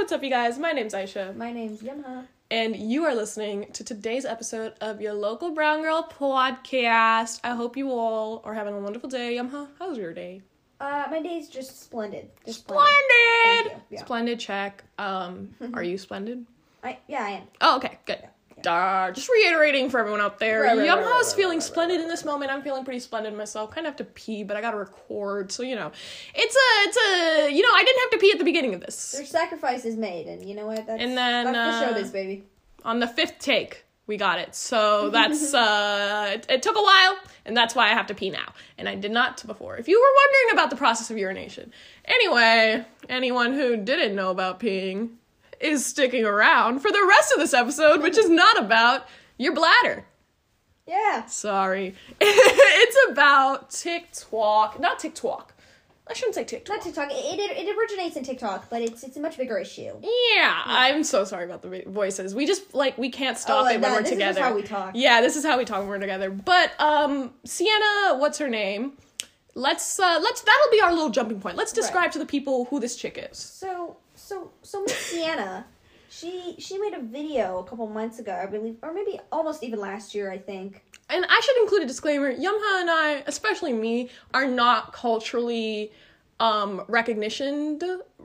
What's up, you guys? My name's Aisha. My name's Yemha. And you are listening to today's episode of your local Brown Girl podcast. I hope you all are having a wonderful day. Yemha, how's your day? My day's just splendid. Splendid! Thank you. Yeah. Splendid, check. Are you splendid? I am. Oh, okay, good. Just reiterating for everyone out there, Yemha's feeling splendid in this moment. I'm feeling pretty splendid myself. Kind of have to pee, but I gotta record, so it's a I didn't have to pee at the beginning of this. There's sacrifices made, and you know what? That's the show is, baby. On the 5th take, we got it. So that's it took a while, and that's why I have to pee now. And I did not before. If you were wondering about the process of urination. Anyway, anyone who didn't know about peeing is sticking around for the rest of this episode, which is not about your bladder. Yeah. Sorry. It's about TikTok. Not TikTok. I shouldn't say TikTok. Not TikTok. It originates in TikTok, but it's a much bigger issue. Yeah, I'm so sorry about the voices. We just, we can't stop it when we're together. This is how we talk. Yeah, this is how we talk when we're together. But, Sienna, what's her name? That'll be our little jumping point. Let's describe to the people who this chick is. So Miss Sienna, she made a video a couple months ago, I believe, or maybe almost even last year, I think. And I should include a disclaimer. Yemha and I, especially me, are not culturally recognitioned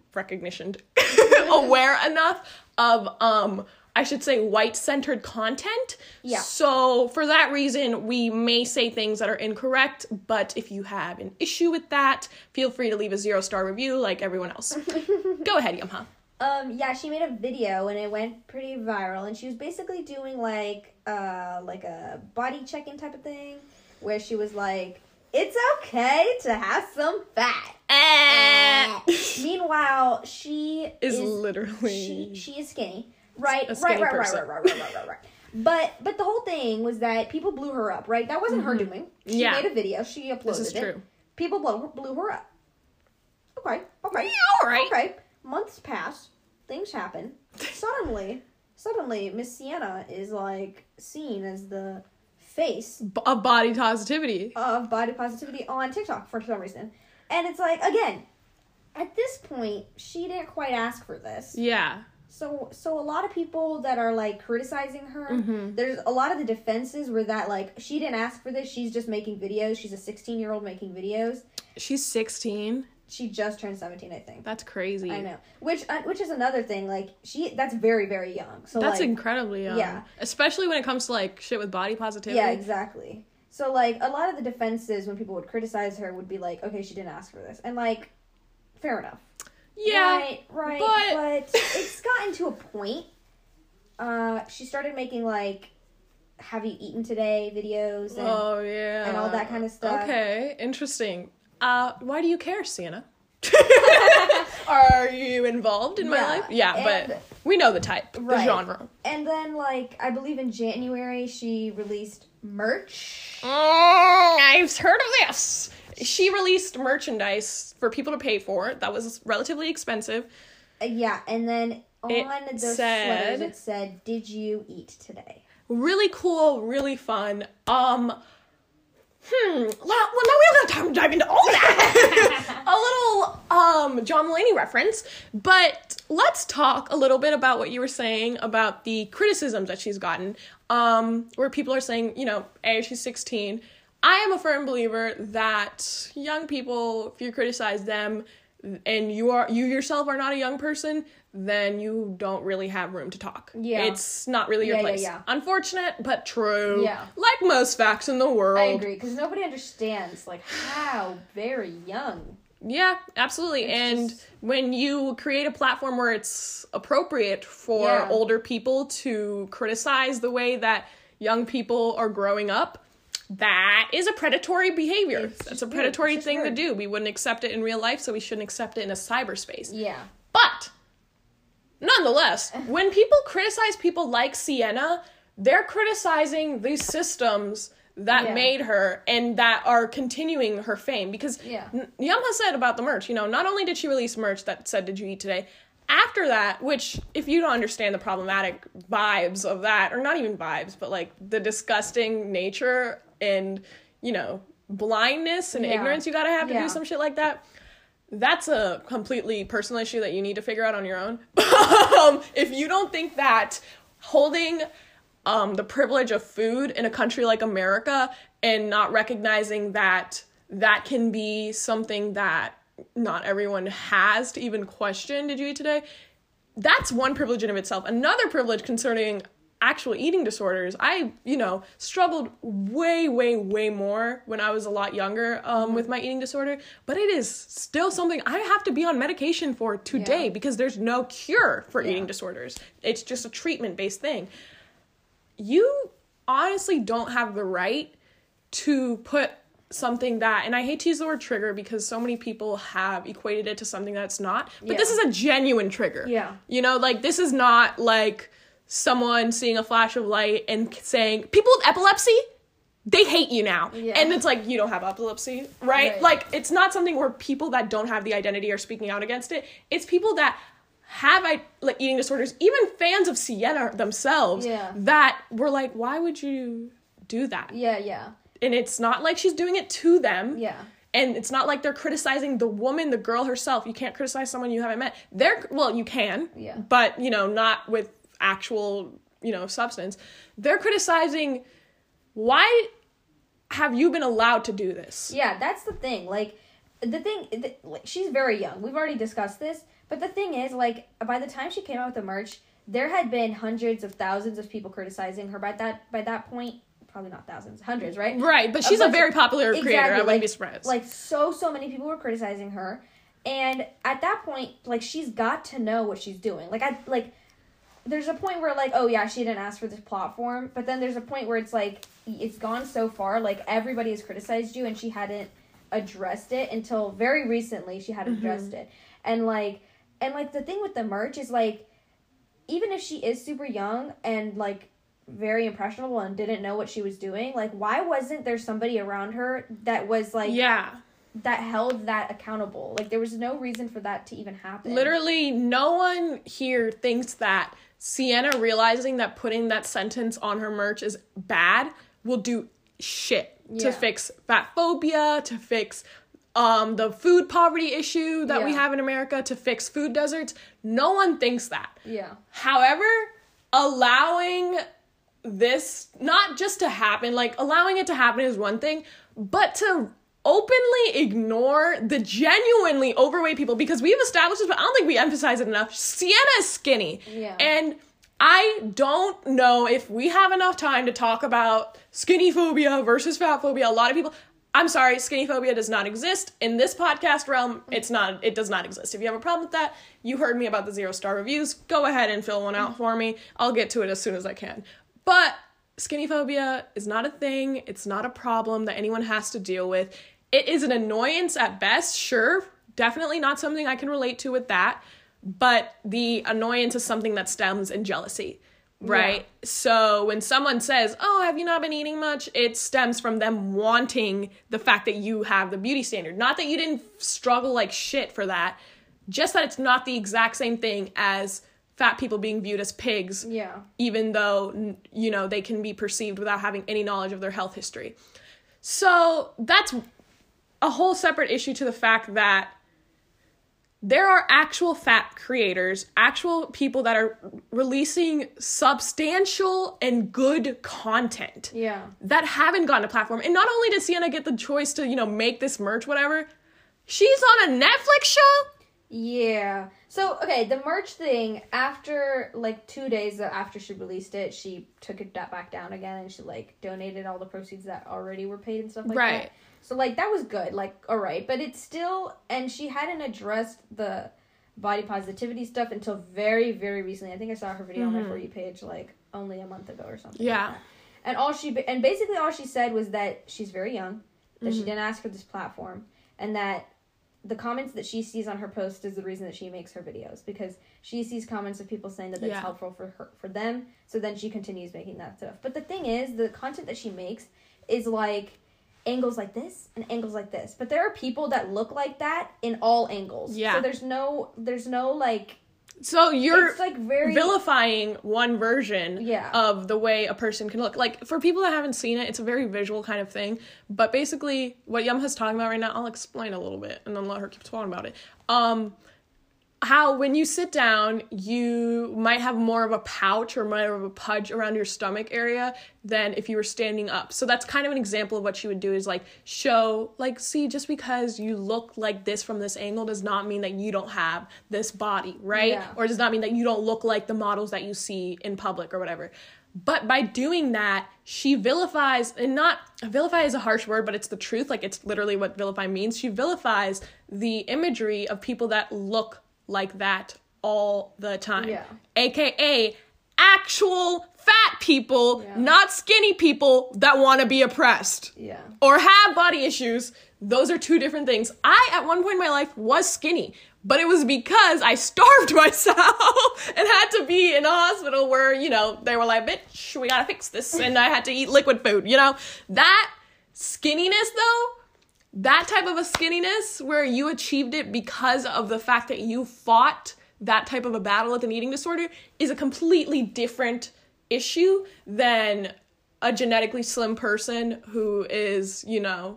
aware enough of I should say white-centered content. Yeah. So for that reason, we may say things that are incorrect, but if you have an issue with that, feel free to leave a 0-star review like everyone else. Go ahead, Yemha. Yeah, she made a video and it went pretty viral, and she was basically doing like a body checking type of thing, where she was like, "It's okay to have some fat." Meanwhile, she is literally she is skinny. Right. But the whole thing was that people blew her up, right? That wasn't her doing. She made a video. She uploaded it. This is true. People blew her up. Okay. Yeah, all right. Okay. Months pass. Things happen. Suddenly, Miss Sienna is like seen as the face of body positivity on TikTok for some reason. And it's like, again, at this point, she didn't quite ask for this. Yeah. So a lot of people that are, like, criticizing her, there's a lot of the defenses where that, like, she didn't ask for this, she's just making videos. She's a 16-year-old making videos. She's 16? She just turned 17, I think. That's crazy. I know. Which is another thing, like, that's very, very young. So that's like, incredibly young. Yeah. Especially when it comes to, like, shit with body positivity. Yeah, exactly. So, like, a lot of the defenses when people would criticize her would be like, okay, she didn't ask for this. And, like, fair enough. Yeah, right. But it's gotten to a point. She started making, like, have you eaten today videos and, and all that kind of stuff. Okay, interesting. Why do you care, Sienna? Are you involved in my life? Yeah, but we know the type, the genre. And then, like, I believe in January she released merch. I've heard of this. She released merchandise for people to pay for. That was relatively expensive. Yeah, and then on those sweaters it said, "Did you eat today?" Really cool, really fun. Well, now we don't have time to dive into all that. A little John Mulaney reference, but let's talk a little bit about what you were saying about the criticisms that she's gotten, where people are saying, she's 16. I am a firm believer that young people, if you criticize them and you yourself are not a young person, then you don't really have room to talk. Yeah. It's not really your place. Yeah. Unfortunate, but true. Yeah. Like most facts in the world. I agree, because nobody understands, like, how very young. Yeah, absolutely. When you create a platform where it's appropriate for older people to criticize the way that young people are growing up, that is a predatory behavior. That's a predatory thing to do. We wouldn't accept it in real life, so we shouldn't accept it in a cyberspace. Yeah. But nonetheless, when people criticize people like Sienna, they're criticizing these systems that made her and that are continuing her fame. Because Yemha said about the merch, not only did she release merch that said, "Did you eat today?" After that, which, if you don't understand the problematic vibes of that, or not even vibes, but, like, the disgusting nature and, blindness and ignorance you gotta have to do some shit like that, that's a completely personal issue that you need to figure out on your own. If you don't think that holding the privilege of food in a country like America and not recognizing that that can be something that not everyone has to even question, did you eat today? That's one privilege in of itself. Another privilege concerning actual eating disorders, I, struggled way, way, way more when I was a lot younger with my eating disorder, but it is still something I have to be on medication for today because there's no cure for eating disorders. It's just a treatment-based thing. You honestly don't have the right to put something that, and I hate to use the word trigger because so many people have equated it to something that's not, but this is a genuine trigger. Yeah. This is not like someone seeing a flash of light and saying, people with epilepsy, they hate you now. Yeah. And it's like, you don't have epilepsy, right? Like, it's not something where people that don't have the identity are speaking out against it. It's people that have eating disorders, even fans of Sienna themselves, that were like, why would you do that? Yeah. And it's not like she's doing it to them. Yeah. And it's not like they're criticizing the woman, the girl herself. You can't criticize someone you haven't met. You can. Yeah. But, not with actual, substance. They're criticizing, why have you been allowed to do this? Yeah, that's the thing. She's very young. We've already discussed this. But the thing is, by the time she came out with the merch, there had been hundreds of thousands of people criticizing her by that point. Probably not thousands, hundreds, right? Right, but she's a very popular creator. I wouldn't be surprised. So many people were criticizing her. And at that point, she's got to know what she's doing. There's a point where, oh, yeah, she didn't ask for this platform. But then there's a point where it's, it's gone so far. Everybody has criticized you, and she hadn't addressed it until very recently she had addressed it. And, the thing with the merch is, even if she is super young and, very impressionable and didn't know what she was doing, why wasn't there somebody around her that was, that held that accountable? There was no reason for that to even happen. Literally, no one here thinks that Sienna realizing that putting that sentence on her merch is bad will do shit to fix fat phobia, to fix the food poverty issue that we have in America, to fix food deserts. No one thinks that. Yeah. However, allowing this not just to happen, allowing it to happen is one thing, but to openly ignore the genuinely overweight people, because we've established this, but I don't think we emphasize it enough. Sienna is skinny. Yeah. And I don't know if we have enough time to talk about skinny phobia versus fat phobia. A lot of people, I'm sorry, skinny phobia does not exist. In this podcast realm, it does not exist. If you have a problem with that, you heard me about the 0-star reviews, go ahead and fill one out for me. I'll get to it as soon as I can. But skinny phobia is not a thing. It's not a problem that anyone has to deal with. It is an annoyance at best, sure. Definitely not something I can relate to with that. But the annoyance is something that stems in jealousy, right? Yeah. So when someone says, oh, have you not been eating much? It stems from them wanting the fact that you have the beauty standard. Not that you didn't struggle like shit for that. Just that it's not the exact same thing as fat people being viewed as pigs, even though, they can be perceived without having any knowledge of their health history. So that's a whole separate issue to the fact that there are actual fat creators, actual people that are releasing substantial and good content that haven't gotten a platform. And not only did Sienna get the choice to, make this merch, whatever, she's on a Netflix show. Yeah. So, okay, the merch thing, after, 2 days after she released it, she took it back down again, and she, donated all the proceeds that already were paid and stuff like that. Right. So, that was good. All right. But it's still, and she hadn't addressed the body positivity stuff until very, very recently. I think I saw her video on my For You page, only a month ago or something. Yeah. Like that. And basically all she said was that she's very young, that she didn't ask for this platform, and that the comments that she sees on her post is the reason that she makes her videos, because she sees comments of people saying that it's helpful for them, so then she continues making that stuff. But the thing is, the content that she makes is angles like this and angles like this, but there are people that look like that in all angles. So there's no So you're it's like very vilifying one version Yeah. of the way a person can look. Like, for people that haven't seen it, it's a very visual kind of thing. But basically, what Yumha's talking about right now, I'll explain a little bit and then let her keep talking about it. How when you sit down, you might have more of a pouch or more of a pudge around your stomach area than if you were standing up. So that's kind of an example of what she would do is like show, like, see, just because you look like this from this angle does not mean that you don't have this body, right? Yeah. Or does not mean that you don't look like the models that you see in public or whatever. But by doing that, she vilifies, and not, vilify is a harsh word, but it's the truth. Like, it's literally what vilify means. She vilifies the imagery of people that look like that all the time. Yeah. AKA actual fat people, Yeah. not skinny people that want to be oppressed. Yeah. Or have body issues. Those are two different things. I, at one point in my life, was skinny, but it was because I starved myself and had to be in a hospital where, you know, they were like, bitch, we gotta fix this, and I had to eat liquid food, you know? That skinniness, though, that type of a skinniness where you achieved it because of the fact that you fought that type of a battle with an eating disorder is a completely different issue than a genetically slim person who is, you know,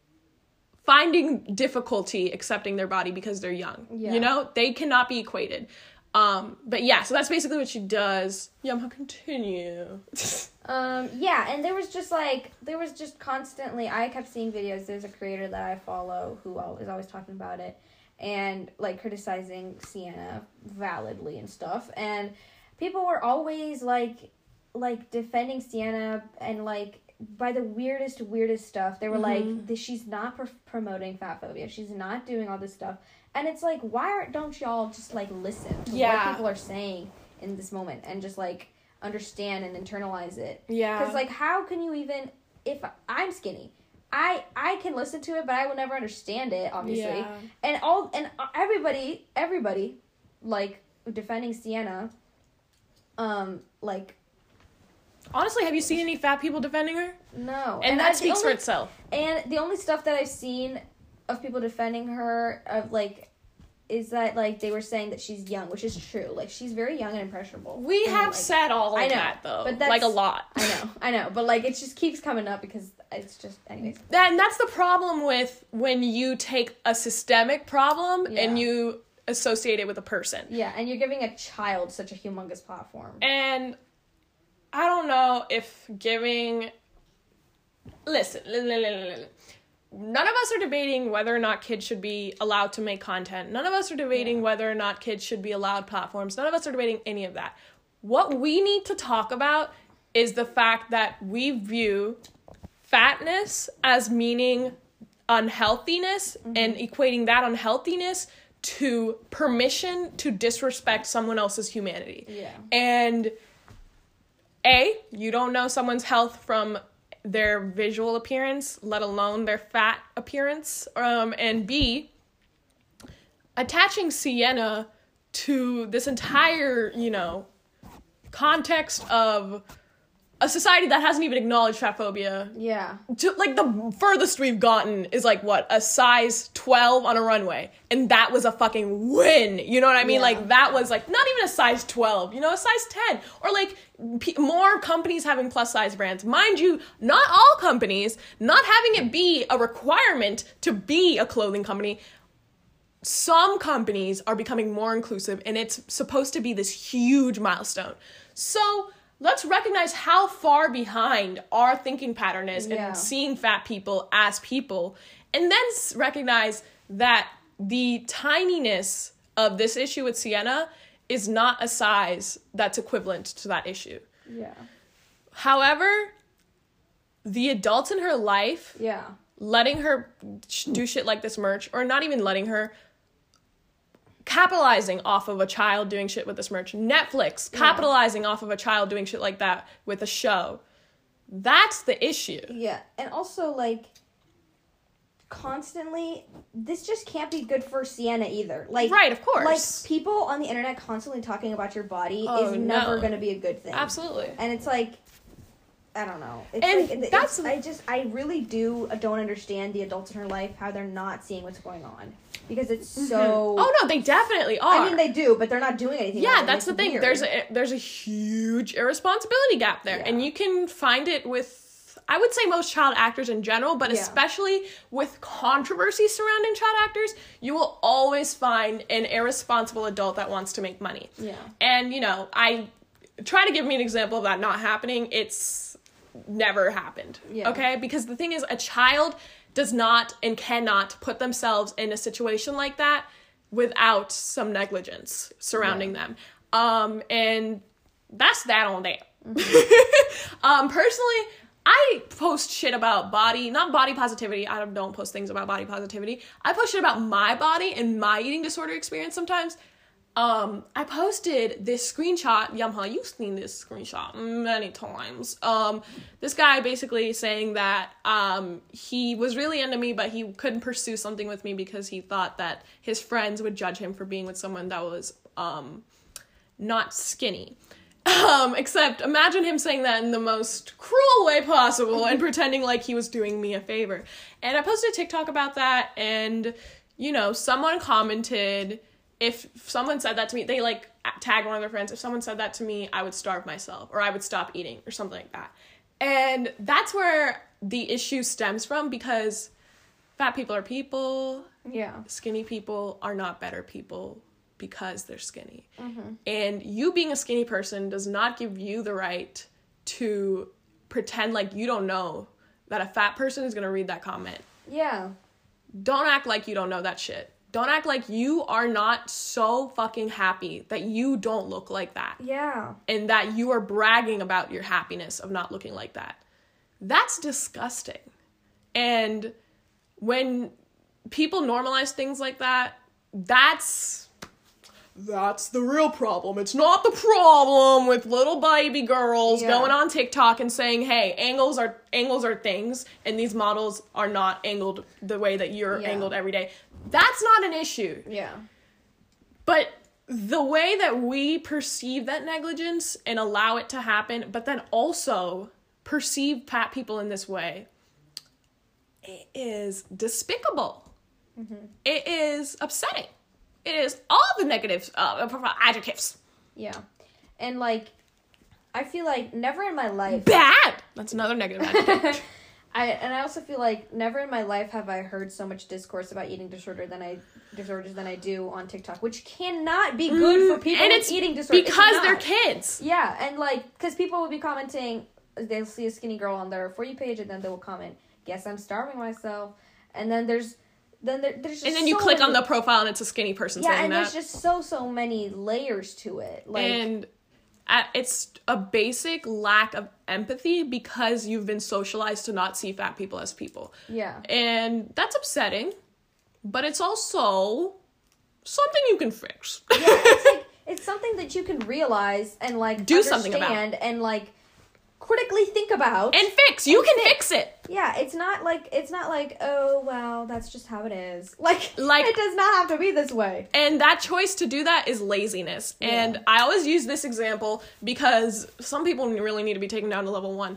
finding difficulty accepting their body because they're young. Yeah. You know, they cannot be equated. But yeah, so that's basically what she does. Yumha, continue. Yeah, and there was just constantly, I kept seeing videos. There's a creator that I follow who is always talking about it and, like, criticizing Sienna validly and stuff. And people were always, like defending Sienna and, like, by the weirdest stuff. They were like, she's not promoting fat phobia. She's not doing all this stuff. And it's like, why don't y'all just, like, listen to what people are saying in this moment and just, like, understand and internalize it? Yeah. Because, like, how can you even, if I'm skinny, I can listen to it, but I will never understand it, obviously. Yeah. And everybody, like, defending Sienna, like, Honestly, have you seen any fat people defending her? no. And that speaks for itself. And the only stuff that I've seen of people defending her, of, like, is that, like, they were saying that she's young, which is true. Like, she's very young and impressionable. We and, have like, said all of that, though. but that's, like, a lot. I know. But, like, it just keeps coming up because it's just, anyways. And that's the problem with when you take a systemic problem and you associate it with a person. Yeah, and you're giving a child such a humongous platform. And I don't know if giving... Listen. None of us are debating whether or not kids should be allowed to make content. None of us are debating whether or not kids should be allowed platforms. None of us are debating any of that. What we need to talk about is the fact that we view fatness as meaning unhealthiness and equating that unhealthiness to permission to disrespect someone else's humanity. Yeah. And you don't know someone's health from their visual appearance, let alone their fat appearance. And B, attaching Sienna to this entire, you know, context of a society that hasn't even acknowledged fat phobia. Yeah. Like, the furthest we've gotten is, like, what? A size 12 on a runway. And that was a fucking win. You know what I mean? Yeah. Like, that was, like, not even a size 12, you know, a size 10. Or, like, more companies having plus-size brands. Mind you, not all companies, not having it be a requirement to be a clothing company. Some companies are becoming more inclusive, and it's supposed to be this huge milestone. So let's recognize how far behind our thinking pattern is in seeing fat people as people, and then recognize that the tininess of this issue with Sienna is not a size that's equivalent to that issue. Yeah. However, the adults in her life, letting her do shit like this merch, or not even letting her, capitalizing off of a child doing shit with this merch. Netflix capitalizing off of a child doing shit like that with a show. That's the issue. Yeah, and also, like, constantly, this just can't be good for Sienna either. Like, right, of course. Like, people on the internet constantly talking about your body is never going to be a good thing. Absolutely. And it's like, I don't know. I really don't understand the adults in her life, how they're not seeing what's going on. Because it's so... Oh, no, they definitely are. I mean, they do, but they're not doing anything. Yeah, that's the thing. Weird. There's a huge irresponsibility gap there. Yeah. And you can find it with, I would say, most child actors in general, but especially with controversy surrounding child actors, you will always find an irresponsible adult that wants to make money. Yeah. And, I try to give me an example of that not happening. It's never happened. Yeah. Okay? Because the thing is, a child does not and cannot put themselves in a situation like that without some negligence surrounding them. And that's that on that. Mm-hmm. Personally, I post shit about not body positivity. I don't post things about body positivity. I post shit about my body and my eating disorder experience sometimes. I posted this screenshot. Yumha, you've seen this screenshot many times. This guy basically saying that, he was really into me, but he couldn't pursue something with me because he thought that his friends would judge him for being with someone that was, not skinny. Except imagine him saying that in the most cruel way possible and pretending like he was doing me a favor. And I posted a TikTok about that, and, someone commented, if someone said that to me, they tag one of their friends. If someone said that to me, I would starve myself, or I would stop eating, or something like that. And that's where the issue stems from, because fat people are people. Yeah. Skinny people are not better people because they're skinny. Mm-hmm. And you being a skinny person does not give you the right to pretend like you don't know that a fat person is going to read that comment. Yeah. Don't act like you don't know that shit. Don't act like you are not so fucking happy that you don't look like that. Yeah. And that you are bragging about your happiness of not looking like that. That's disgusting. And when people normalize things like that, that's the real problem. It's not the problem with little baby girls going on TikTok and saying, hey, angles are things, and these models are not angled the way that you're angled every day. That's not an issue. Yeah. But the way that we perceive that negligence and allow it to happen, but then also perceive fat people in this way, it is despicable. Mm-hmm. It is upsetting. It is all the negative adjectives. Yeah. And, I feel like never in my life... Bad! That's another negative adjective. I also feel like never in my life have I heard so much discourse about eating disorders than I do on TikTok, which cannot be good for people with eating disorders. Because they're kids. Yeah, and because people will be commenting, they'll see a skinny girl on their For You page, and then they will comment, guess I'm starving myself. And then there's just and then you click on the profile and it's a skinny person saying that. Yeah, and there's just so many layers to it. And it's a basic lack of empathy because you've been socialized to not see fat people as people. Yeah. And that's upsetting, but it's also something you can fix. Yeah, it's something that you can realize and do something about, and critically think about and fix. You can fix it. Yeah, it's not like oh well, that's just how it is. It does not have to be this way. And that choice to do that is laziness. Yeah. And I always use this example because some people really need to be taken down to level 1.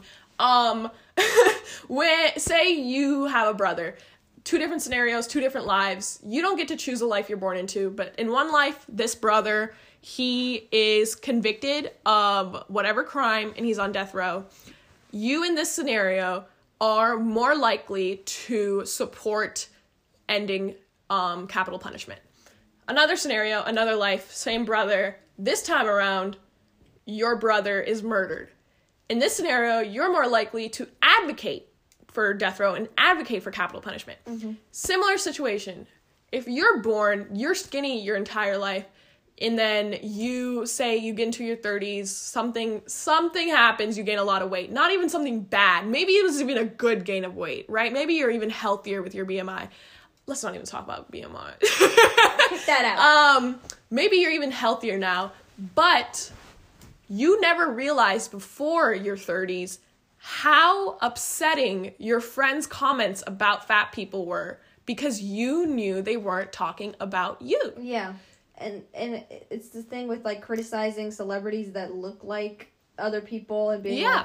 When say you have a brother, 2 different scenarios, 2 different lives. You don't get to choose a life you're born into, but in one life, this brother, he is convicted of whatever crime and he's on death row. You in this scenario are more likely to support ending capital punishment. Another scenario, another life, same brother. This time around, your brother is murdered. In this scenario, you're more likely to advocate for death row and advocate for capital punishment. Mm-hmm. Similar situation. If you're born, you're skinny your entire life, and then you say you get into your 30s, something happens, you gain a lot of weight. Not even something bad. Maybe it was even a good gain of weight, right? Maybe you're even healthier with your BMI. Let's not even talk about BMI. Pick that out. Maybe you're even healthier now, but you never realized before your 30s how upsetting your friends' comments about fat people were because you knew they weren't talking about you. Yeah. And it's the thing with criticizing celebrities that look like other people and being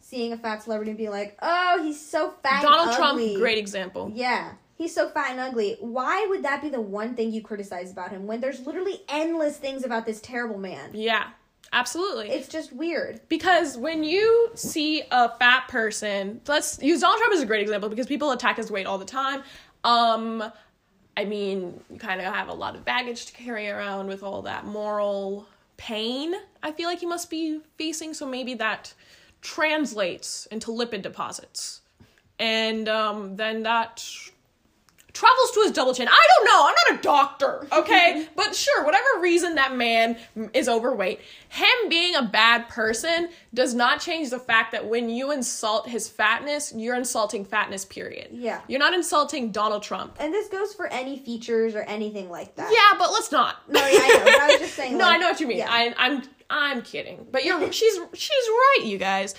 seeing a fat celebrity and being like, oh, he's so fat Donald and ugly. Trump, great example. Yeah. He's so fat and ugly. Why would that be the one thing you criticize about him when there's literally endless things about this terrible man? Yeah, absolutely. It's just weird. Because when you see a fat person, let's use Donald Trump as a great example because people attack his weight all the time. I mean, you kind of have a lot of baggage to carry around with all that moral pain I feel like he must be facing, so maybe that translates into lipid deposits. And then that travels to his double chin. I don't know. I'm not a doctor, okay? But sure, whatever reason that man is overweight, him being a bad person does not change the fact that when you insult his fatness, you're insulting fatness, period. Yeah. You're not insulting Donald Trump. And this goes for any features or anything like that. Yeah, but let's not. No, yeah, I know. But I was just saying. No, like, I know what you mean. Yeah. I'm kidding. But she's right, you guys.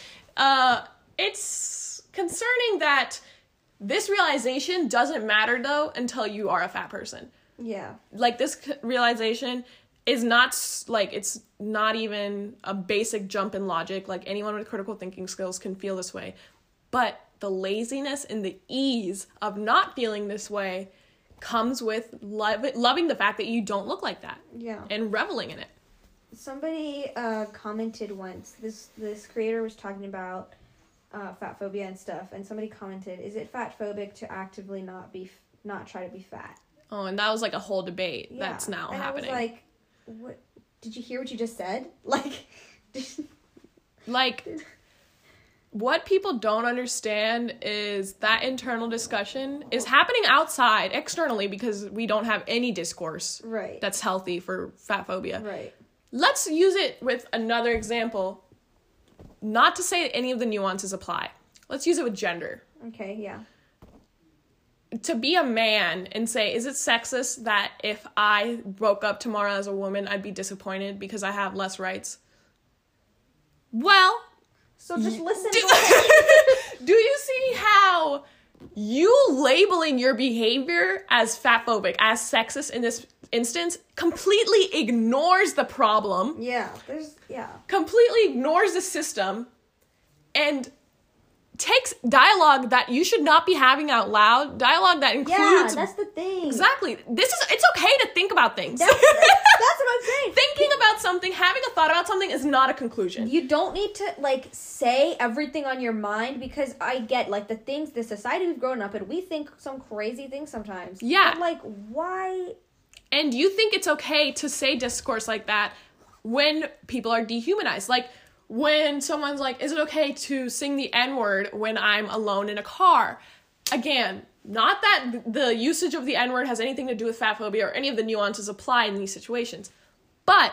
It's concerning that this realization doesn't matter, though, until you are a fat person. Yeah. Like, this realization is not, like, it's not even a basic jump in logic. Like, anyone with critical thinking skills can feel this way. But the laziness and the ease of not feeling this way comes with loving the fact that you don't look like that. Yeah. And reveling in it. Somebody commented once, this creator was talking about fat phobia and stuff, and somebody commented, is it fat phobic to actively not try to be fat? Oh, and that was like a whole debate that's now and happening. I was like, what? Did you hear what you just said? Like, what people don't understand is that internal discussion is happening outside, externally, because we don't have any discourse right. that's healthy for fat phobia. Right. Let's use it with another example. Not to say that any of the nuances apply. Let's use it with gender. Okay, yeah. To be a man and say, is it sexist that if I woke up tomorrow as a woman, I'd be disappointed because I have less rights? Well, so just listen. Do you see how you labeling your behavior as fatphobic, as sexist in this instance, completely ignores the problem. Yeah, completely ignores the system and takes dialogue that you should not be having out loud, dialogue that includes... Yeah, that's the thing. Exactly. It's okay to think about things. That's what I'm saying. Thinking about something, having a thought about something is not a conclusion. You don't need to, like, say everything on your mind, because I get, like, the society we've grown up in, we think some crazy things sometimes. Yeah. But, like, why... And you think it's okay to say discourse like that when people are dehumanized. Like, when someone's like, is it okay to sing the N-word when I'm alone in a car? Again, not that the usage of the N-word has anything to do with fat phobia or any of the nuances apply in these situations. But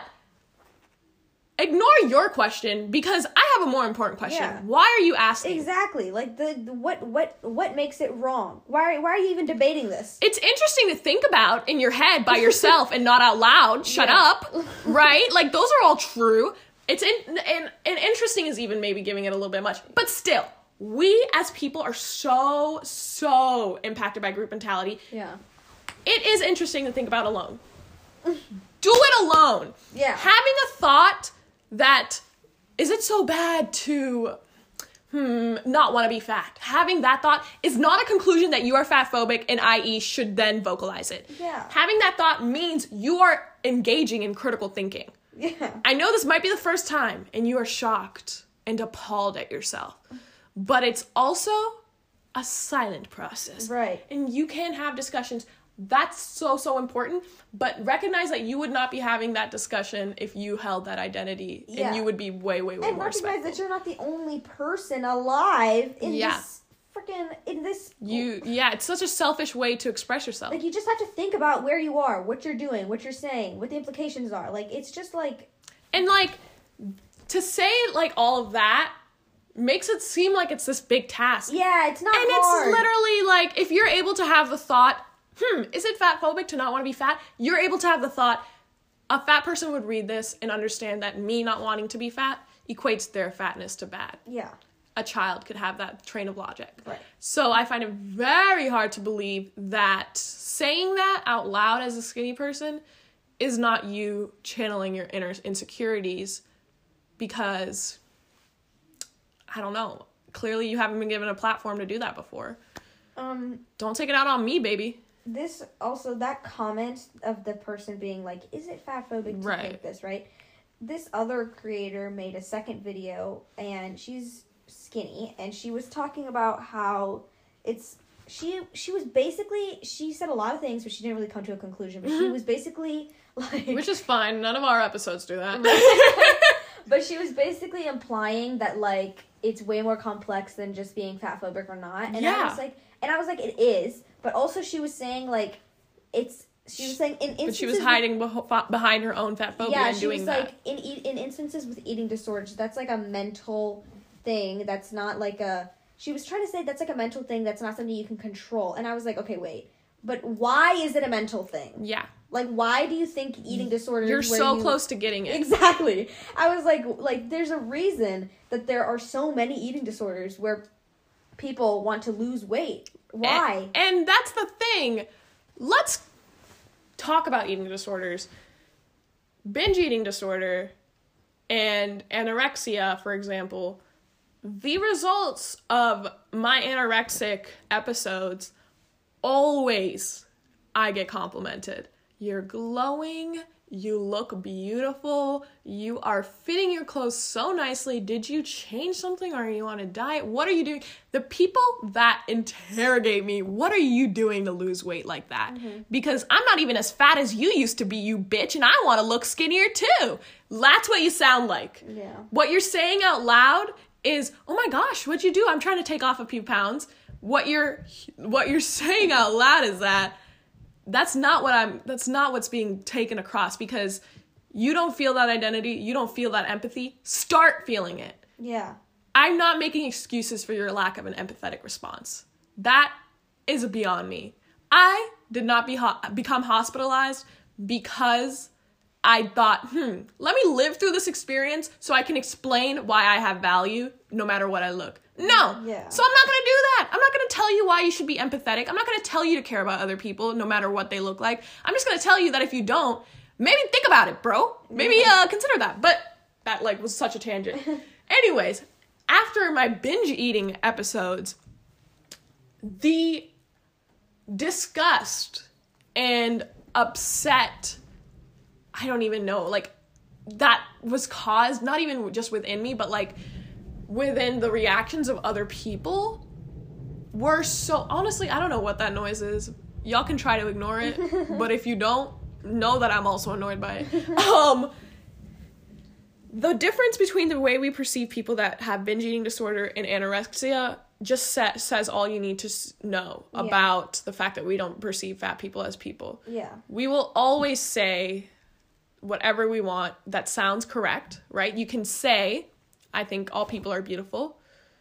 ignore your question, because I have a more important question. Yeah. Why are you asking? Exactly. Like, what makes it wrong? Why are you even debating this? It's interesting to think about in your head by yourself and not out loud. Shut up. Right? Like, those are all true. It's and interesting is even maybe giving it a little bit much. But still, we as people are so impacted by group mentality. Yeah. It is interesting to think about alone. Do it alone. Yeah. Having a thought that, is it so bad to not want to be fat? Having that thought is not a conclusion that you are fat phobic and i.e. should then vocalize it. Yeah. Having that thought means you are engaging in critical thinking. Yeah. I know this might be the first time and you are shocked and appalled at yourself, but it's also a silent process. Right. And you can have discussions. That's so important, but recognize that you would not be having that discussion if you held that identity, and you would be way more respectful. And recognize that you're not the only person alive in this freaking, it's such a selfish way to express yourself. Like, you just have to think about where you are, what you're doing, what you're saying, what the implications are. Like, it's just like... And, like, to say, like, all of that makes it seem like it's this big task. Yeah, it's not and hard. It's literally, like, if you're able to have the thought... is it fat phobic to not want to be fat? You're able to have the thought, a fat person would read this and understand that me not wanting to be fat equates their fatness to bad. Yeah. A child could have that train of logic. Right. So I find it very hard to believe that saying that out loud as a skinny person is not you channeling your inner insecurities, because I don't know. Clearly you haven't been given a platform to do that before. Don't take it out on me, baby. This also, that comment of the person being like, is it fat phobic to think this, right? This other creator made a second video, and she's skinny, and she was talking about how it's, she was basically, she said a lot of things, but she didn't really come to a conclusion, but she was basically like... Which is fine, none of our episodes do that. But she was basically implying that, like, it's way more complex than just being fat phobic or not, and I was like, it is, but also she was saying, like, she was saying in instances... But she was hiding behind her own fat phobia and doing that. Yeah, she was like, in instances with eating disorders, that's like a mental thing, that's not like a... She was trying to say that's like a mental thing, that's not something you can control. And I was like, okay, wait. But why is it a mental thing? Yeah. Like, why do you think eating disorders... You're so close to getting it. Exactly. I was like, there's a reason that there are so many eating disorders where people want to lose weight. Why? And that's the thing. Let's talk about eating disorders. Binge eating disorder and anorexia, for example, the results of my anorexic episodes, always I get complimented. You're glowing. You look beautiful. You are fitting your clothes so nicely. Did you change something? Are you on a diet? What are you doing? The people that interrogate me, what are you doing to lose weight like that? Mm-hmm. Because I'm not even as fat as you used to be, you bitch, and I want to look skinnier too. That's what you sound like. Yeah. What you're saying out loud is, oh my gosh, what'd you do? I'm trying to take off a few pounds. What you're saying out loud is that's not what's being taken across, because you don't feel that identity, you don't feel that empathy. Start feeling it. Yeah. I'm not making excuses for your lack of an empathetic response. That is beyond me. I did not become hospitalized because I thought, let me live through this experience so I can explain why I have value no matter what I look. No. Yeah. So I'm not going to do that. I'm not going to tell you why you should be empathetic. I'm not going to tell you to care about other people no matter what they look like. I'm just going to tell you that if you don't, maybe think about it, bro. Maybe consider that. But that was such a tangent. Anyways, after my binge eating episodes, the disgust and upset, I don't even know, that was caused not even just within me, but within the reactions of other people were so... Honestly, I don't know what that noise is. Y'all can try to ignore it, but if you don't, know that I'm also annoyed by it. The difference between the way we perceive people that have binge eating disorder and anorexia just says all you need to know about the fact that we don't perceive fat people as people. Yeah. We will always say whatever we want that sounds correct, right? You can say, I think all people are beautiful,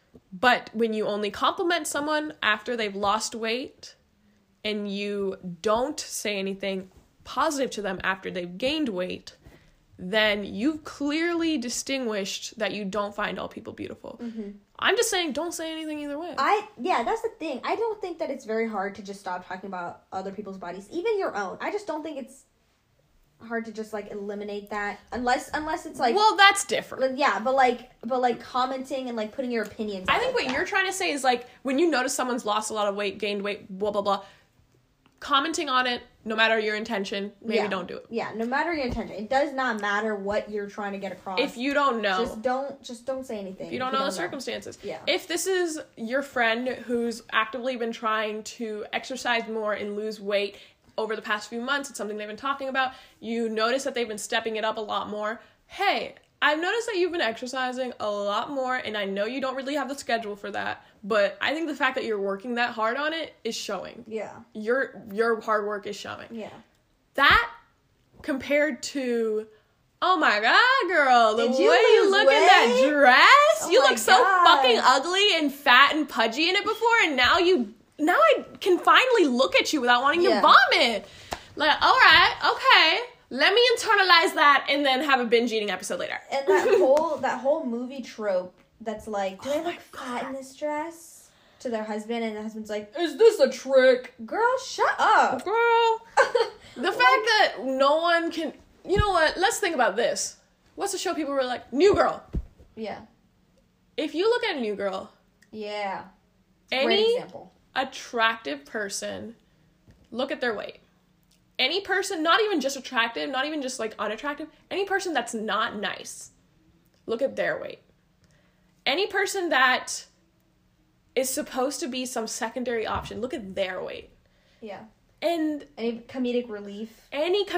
but when you only compliment someone after they've lost weight and you don't say anything positive to them after they've gained weight, then you've clearly distinguished that you don't find all people beautiful. Mm-hmm. I'm just saying, don't say anything either way. That's the thing. I don't think that it's very hard to just stop talking about other people's bodies, even your own. I just don't think it's hard to just eliminate that unless it's well, that's different. Yeah, but commenting and putting your opinions I think what you're trying to say is when you notice someone's lost a lot of weight, gained weight, blah blah blah, commenting on it, no matter your intention, maybe don't do it. Yeah, no matter your intention. It does not matter what you're trying to get across. If you don't know, just don't say anything. If you don't know the circumstances. Yeah. If this is your friend who's actively been trying to exercise more and lose weight over the past few months, it's something they've been talking about, you notice that they've been stepping it up a lot more. Hey, I've noticed that you've been exercising a lot more, and I know you don't really have the schedule for that, but I think the fact that you're working that hard on it is showing. Yeah. Your hard work is showing. Yeah. That compared to, oh my god, girl, the way you look in that dress, oh you look so fucking ugly and fat and pudgy in it before, and now I can finally look at you without wanting to vomit. Alright, okay. Let me internalize that and then have a binge eating episode later. And that whole movie trope that's do I look fat in this dress? To their husband, and the husband's like, is this a trick? Girl, shut up. Girl. The fact that no one can... You know what? Let's think about this. What's the show people were like? New Girl. Yeah. if you look at New Girl, yeah, any attractive person, look at their weight. Any person, not even just attractive, not even just like unattractive, any person that's not nice, look at their weight. Any person that is supposed to be some secondary option, look at their weight. Yeah. And any comedic relief, any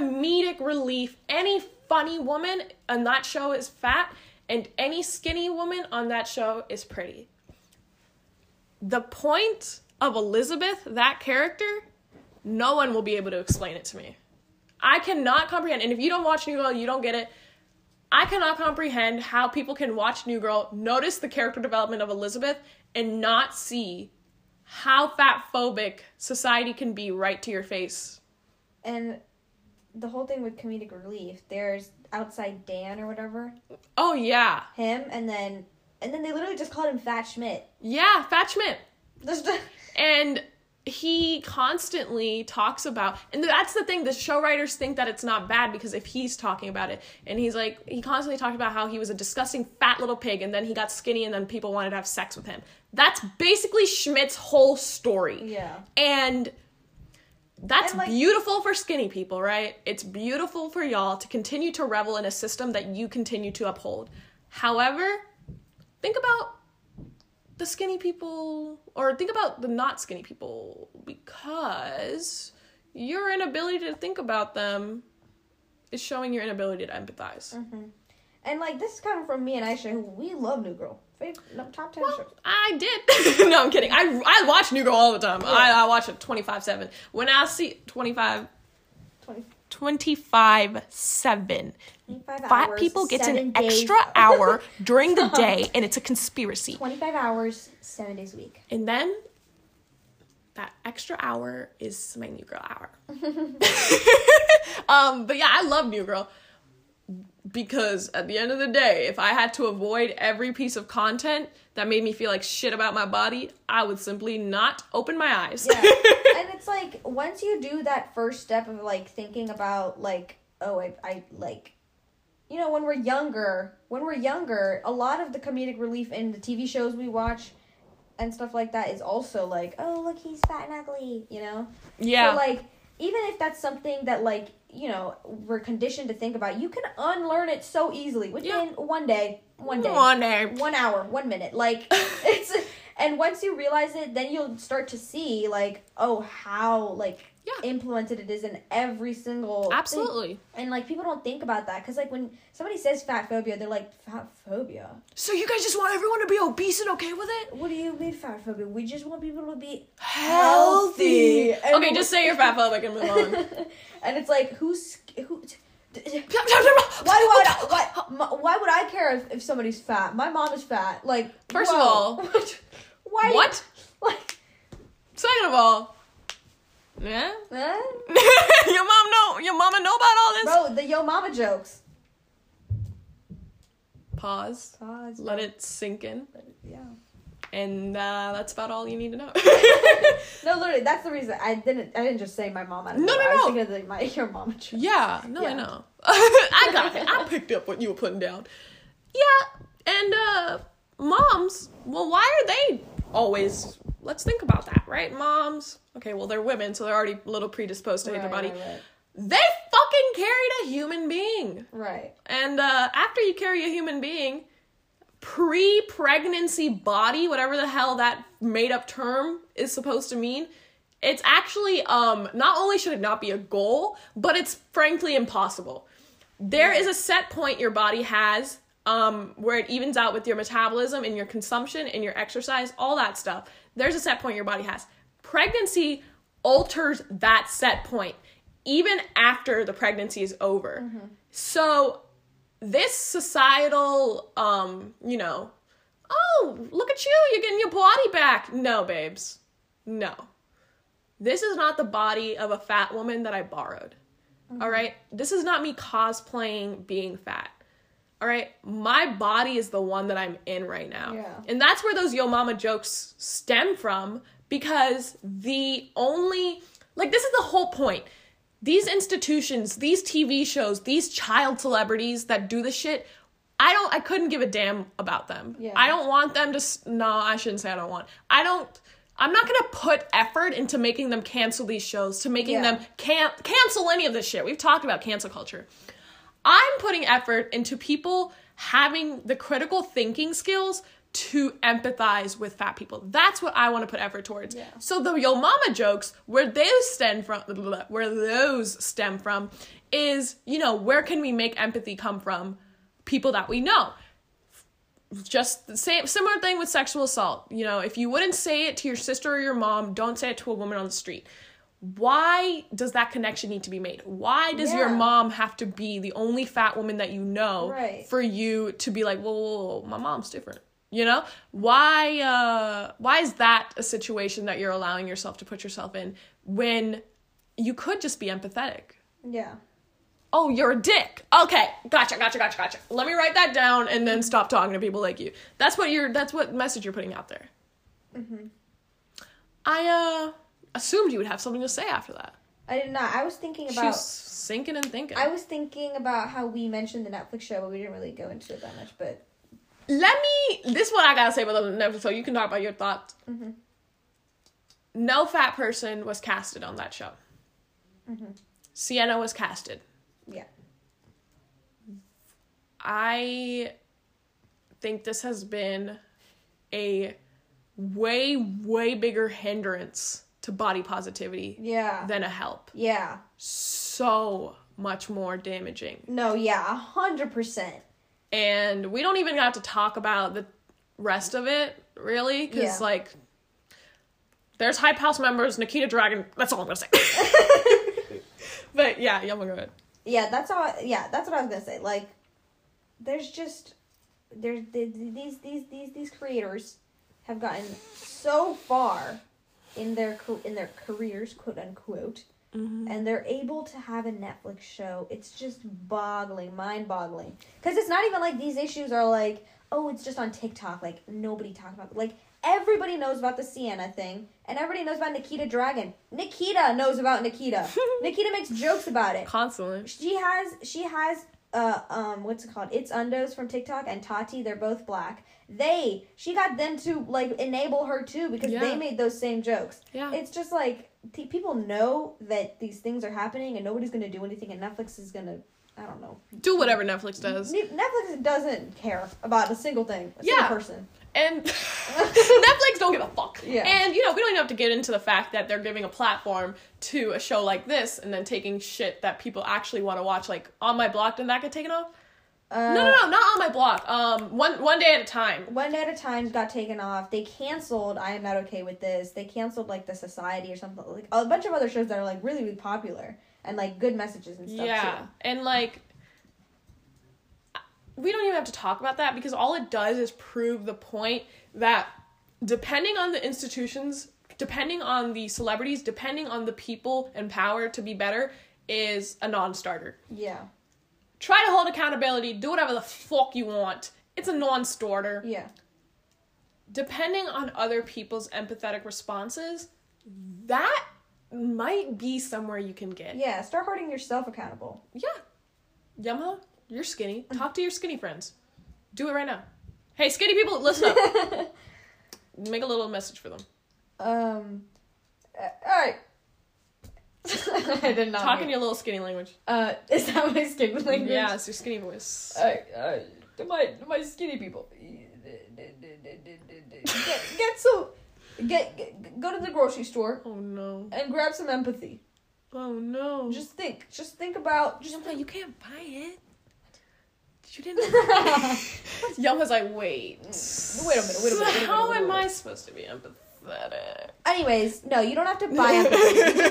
funny woman on that show is fat, and any skinny woman on that show is pretty. The point of Elizabeth, that character, no one will be able to explain it to me. I cannot comprehend, and if you don't watch New Girl, you don't get it. I cannot comprehend how people can watch New Girl, notice the character development of Elizabeth, and not see how fat-phobic society can be right to your face. And the whole thing with comedic relief, there's Outside Dan or whatever. Oh, yeah. Him, and then they literally just called him Fat Schmidt. Yeah, Fat Schmidt. And he constantly talks about, and that's the thing, the show writers think that it's not bad because if he's talking about it, and he's like, he constantly talked about how he was a disgusting fat little pig, and then he got skinny, and then people wanted to have sex with him. That's basically Schmidt's whole story. Yeah. And that's beautiful for skinny people, right? It's beautiful for y'all to continue to revel in a system that you continue to uphold. However, think about the skinny people, or think about the not skinny people, because your inability to think about them is showing your inability to empathize. Mm-hmm. And, like, this is coming from me and Aisha, who we love New Girl. Top 10 shows. I did. No, I'm kidding. I watch New Girl all the time. Yeah. I watch it 24/7. When I see 25/7. Fat people gets an extra hour during the day, and it's a conspiracy. 25 hours, 7 days a week. And then that extra hour is my New Girl hour. But yeah, I love New Girl. Because at the end of the day, if I had to avoid every piece of content that made me feel like shit about my body, I would simply not open my eyes. Yeah. And it's like, once you do that first step of, like, thinking about, like, oh, I like, you know, when we're younger, a lot of the comedic relief in the TV shows we watch and stuff like that is also like, oh, look, he's fat and ugly, you know? Yeah. So, like, even if that's something that, like, you know, we're conditioned to think about, you can unlearn it so easily within one day, 1 hour, 1 minute. Like, it's, and once you realize it, then you'll start to see, like, oh, how, like, implemented it is in every single Absolutely. thing. And, like, people don't think about that, because, like, when somebody says fat phobia, they're like, fat phobia? So you guys just want everyone to be obese and okay with it? What do you mean fat phobia? We just want people to be healthy. Okay, just say you're fat phobic and move on. And it's like, who why would I care if somebody's fat? My mom is fat. Like, first of all, why? What? Like, second of all, yeah. Your mama know about all this, bro. The yo mama jokes. Pause. Let it sink in. Yeah. And that's about all you need to know. No, literally, that's the reason I didn't just say my mom. I was thinking of your mama joke. Yeah, no, yeah. I know. I got it. I picked up what you were putting down. Yeah, and moms. Well, why are they always? Let's think about that, right? Moms. Okay, well, they're women, so they're already a little predisposed to hate their body. Right. They fucking carried a human being. Right. And after you carry a human being, pre-pregnancy body, whatever the hell that made-up term is supposed to mean, it's actually, not only should it not be a goal, but it's frankly impossible. There is a set point your body has, where it evens out with your metabolism and your consumption and your exercise, all that stuff. There's a set point your body has. Pregnancy alters that set point, even after the pregnancy is over. Mm-hmm. So this societal, oh, look at you, you're getting your body back. No, babes. No. This is not the body of a fat woman that I borrowed. Mm-hmm. All right? This is not me cosplaying being fat. All right? My body is the one that I'm in right now. Yeah. And that's where those yo mama jokes stem from, because this is the whole point. These institutions, these TV shows, these child celebrities that do this shit, I couldn't give a damn about them. Yeah. I don't want them to, no, I shouldn't say I don't want. I'm not going to put effort into making them cancel these shows, to making them cancel any of this shit. We've talked about cancel culture. I'm putting effort into people having the critical thinking skills to empathize with fat people. That's what I want to put effort towards. Yeah. So the Yo Mama jokes, where those stem from is, you know, where can we make empathy come from? People that we know. Just the similar thing with sexual assault. You know, if you wouldn't say it to your sister or your mom, don't say it to a woman on the street. Why does that connection need to be made? Why does your mom have to be the only fat woman that you know for you to be like, whoa, my mom's different? You know, why is that a situation that you're allowing yourself to put yourself in when you could just be empathetic? Yeah. Oh, you're a dick. Okay, gotcha. Let me write that down and then stop talking to people like you. That's what message you're putting out there. Mm-hmm. I assumed you would have something to say after that. I did not. I was thinking about... She was thinking and thinking. I was thinking about how we mentioned the Netflix show, but we didn't really go into it that much, but... This is what I gotta say about the Netflix show. You can talk about your thoughts. Mm-hmm. No fat person was casted on that show. Mm-hmm. Sienna was casted. Yeah. I think this has been a way, way bigger hindrance to body positivity than a help. Yeah. So much more damaging. No, yeah, 100%. And we don't even have to talk about the rest of it, really, because, like, there's Hype House members, Nikita Dragon, that's all I'm gonna say. But, yeah, go ahead. Yeah, that's what I was gonna say. Like, these creators have gotten so far in their careers, quote unquote, and they're able to have a Netflix show. It's just mind-boggling. Because it's not even like these issues are like, oh, it's just on TikTok. Like, nobody talks about it. Like, everybody knows about the Sienna thing, and everybody knows about Nikita Dragon. Nikita knows about Nikita. Nikita makes jokes about it constantly. She has what's it called? It's Undos from TikTok and Tati. They're both black. She got them to like enable her too because they made those same jokes. Yeah, it's just like people know that these things are happening and nobody's gonna do anything, and Netflix is gonna, I don't know, do whatever Netflix does. Netflix doesn't care about a single thing, single person. And Netflix don't give a fuck. Yeah. And, you know, we don't even have to get into the fact that they're giving a platform to a show like this and then taking shit that people actually want to watch. Like, On My Block, didn't that get taken off? No, not On My Block. One Day at a Time. One Day at a Time got taken off. They canceled I Am Not Okay With This. They canceled, like, The Society or something. Like, a bunch of other shows that are, like, really, really popular. And, like, good messages and stuff, too. And, like... we don't even have to talk about that because all it does is prove the point that depending on the institutions, depending on the celebrities, depending on the people in power to be better is a non-starter. Yeah. Try to hold accountability, do whatever the fuck you want. It's a non-starter. Yeah. Depending on other people's empathetic responses, that might be somewhere you can get. Yeah, start holding yourself accountable. Yeah. Yamaha? You're skinny. Talk to your skinny friends. Do it right now. Hey, skinny people, listen up. Make a little message for them. All right. I did not. Talk in your little skinny language. Is that my skinny language? Yeah, it's your skinny voice. My skinny people. Go to the grocery store. Oh no. And grab some empathy. Oh no. Just think about. You can't buy it. You didn't. Yama's like, wait a minute. How am I supposed to be empathetic? Anyways, no, you don't have to buy empathy.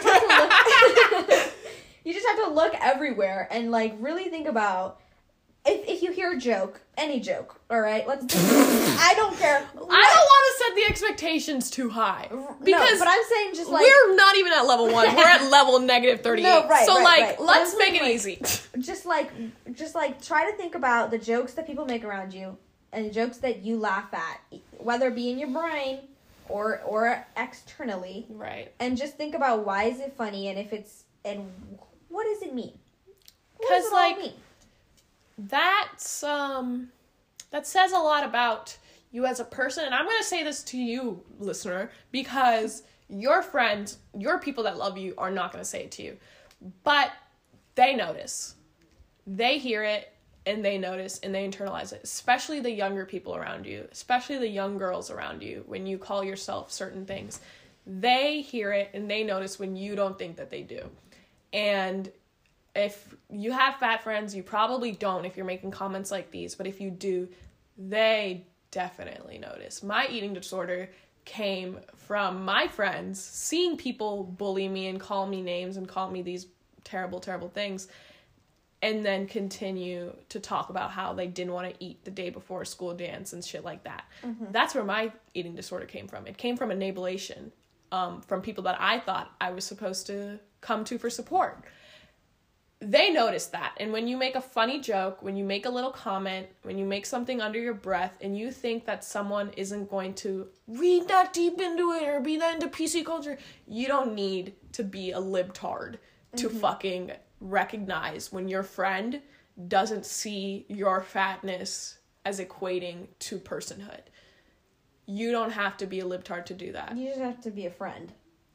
You just have to look everywhere and like really think about if you hear a joke, any joke, all right? I don't care. I don't want to set the expectations too high. Because no, but I'm saying just like... we're not even at level 1. We're at level negative 38. No, right, so, right. Let's make it easy. Just like, try to think about the jokes that people make around you and the jokes that you laugh at, whether it be in your brain or externally. Right. And just think about why is it funny and what does it mean? Because, like... mean? That's, that says a lot about you as a person. And I'm going to say this to you, listener, because your friends, your people that love you are not going to say it to you. But they notice. They hear it and they notice and they internalize it, especially the younger people around you, especially the young girls around you when you call yourself certain things. They hear it and they notice when you don't think that they do. And if you have fat friends, you probably don't if you're making comments like these, but if you do, they definitely notice. My eating disorder came from my friends seeing people bully me and call me names and call me these terrible, terrible things, and then continue to talk about how they didn't want to eat the day before a school dance and shit like that. That's where my eating disorder came from. It came from enabulation, from people that I thought I was supposed to come to for support. They notice that. And when you make a funny joke, when you make a little comment, when you make something under your breath and you think that someone isn't going to read that deep into it or be that into PC culture, you don't need to be a libtard to fucking recognize when your friend doesn't see your fatness as equating to personhood. You don't have to be a libtard to do that. You just have to be a friend.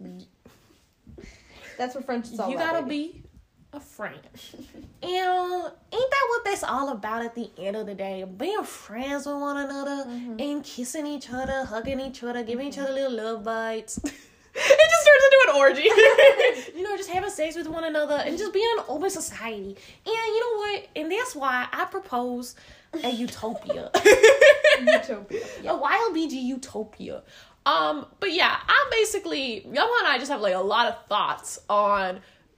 That's what friendship's all about. You gotta be a friend. And ain't that what that's all about at the end of the day? Being friends with one another and kissing each other, hugging each other, giving each other little love bites. It just turns into an orgy. You know, just having sex with one another and just being in an open society. And you know what? And that's why I propose a utopia. Utopia. Yeah. A YLBG utopia. But yeah, Yama and I just have like a lot of thoughts on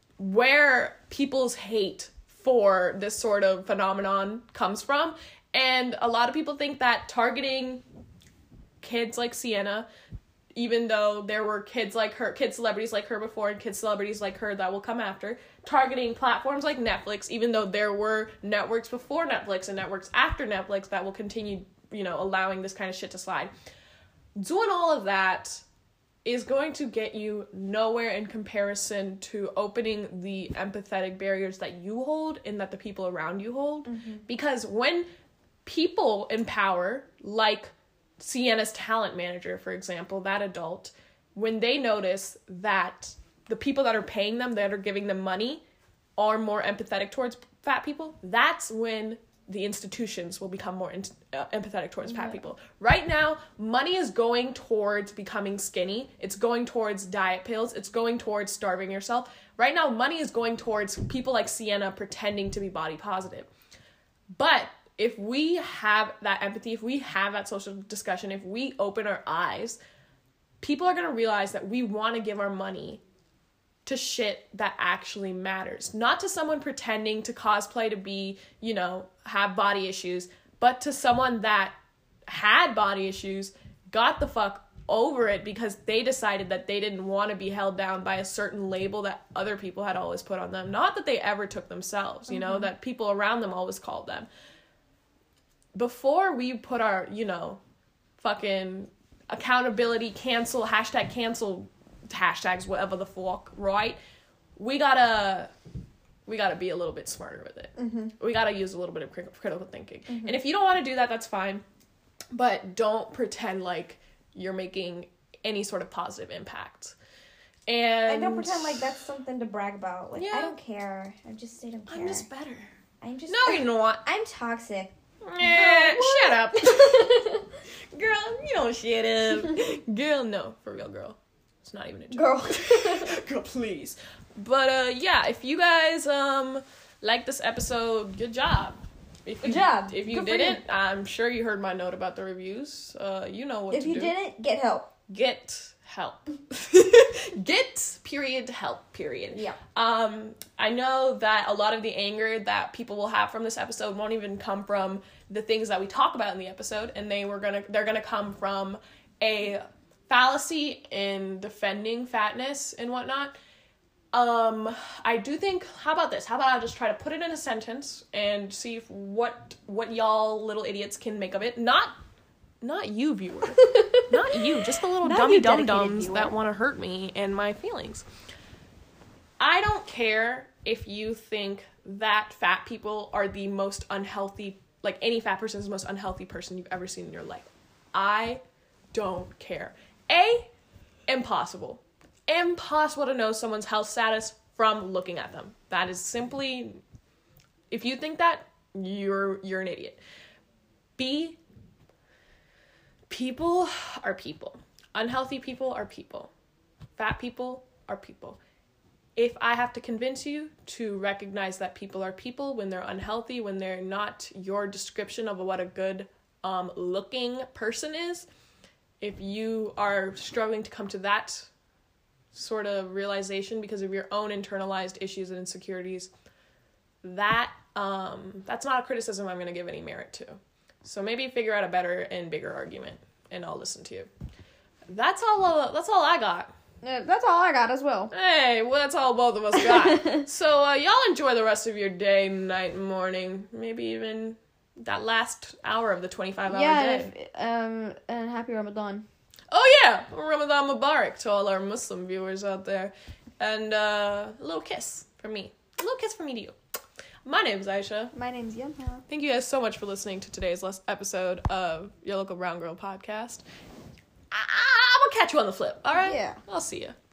where people's hate for this sort of phenomenon comes from. And a lot of people think that targeting kids like Sienna, even though there were kids celebrities like her before and kids celebrities like her that will come after, targeting platforms like Netflix, even though there were networks before Netflix and networks after Netflix that will continue, allowing this kind of shit to slide. Doing all of that is going to get you nowhere in comparison to opening the empathetic barriers that you hold and that the people around you hold. Because when people in power, like Sienna's talent manager, for example, that adult, when they notice that the people that are paying them, that are giving them money, are more empathetic towards fat people, that's when the institutions will become more empathetic towards fat people. Right now, money is going towards becoming skinny. It's going towards diet pills. It's going towards starving yourself. Right now, money is going towards people like Sienna pretending to be body positive. But if we have that empathy, if we have that social discussion, if we open our eyes, people are going to realize that we want to give our money to shit that actually matters. Not to someone pretending to cosplay to be, have body issues, but to someone that had body issues, got the fuck over it because they decided that they didn't want to be held down by a certain label that other people had always put on them. Not that they ever took themselves, that people around them always called them. Before we put our, fucking accountability, cancel, hashtags, whatever the fuck, right? We gotta be a little bit smarter with it. We gotta use a little bit of critical thinking. And if you don't want to do that, that's fine. But don't pretend like you're making any sort of positive impact. And don't pretend like that's something to brag about. Like, I don't care. I just say don't care. I'm just better. No, you're not. I'm toxic. Yeah, shut up. Girl, you don't shut up. Girl, no. For real, girl. It's not even a joke. Girl, please. But, yeah, if you guys like this episode, good job. Good job. If you didn't, I'm sure you heard my note about the reviews. You know what to do. If you didn't, get help. Get help. Get help. Yeah. I know that a lot of the anger that people will have from this episode won't even come from the things that we talk about in the episode, and they're gonna come from a fallacy in defending fatness and whatnot. I do think, how about this? How about I just try to put it in a sentence and see if what y'all little idiots can make of it. Not you, viewer. Not you, just the little dummy dum-dums that want to hurt me and my feelings. I don't care if you think that fat people are the most unhealthy like any fat person is the most unhealthy person you've ever seen in your life. I don't care. Impossible to know someone's health status from looking at them. That is simply, if you think that, you're an idiot. B, people are people. Unhealthy people are people. Fat people are people. If I have to convince you to recognize that people are people when they're unhealthy, when they're not your description of what a good looking person is, if you are struggling to come to that sort of realization because of your own internalized issues and insecurities, that's not a criticism I'm going to give any merit to. So maybe figure out a better and bigger argument, and I'll listen to you. That's all I got. Yeah, that's all I got as well. Hey, well, that's all both of us got. So y'all enjoy the rest of your day, night, morning, maybe even that last hour of the 25-hour day. And happy Ramadan. Oh yeah, Ramadan Mubarak to all our Muslim viewers out there. And a little kiss from me. A little kiss from me to you. My name's Aisha. My name's Yumha. Thank you guys so much for listening to today's last episode of Your Local Brown Girl Podcast. I'm gonna catch you on the flip, all right? Yeah. I'll see you.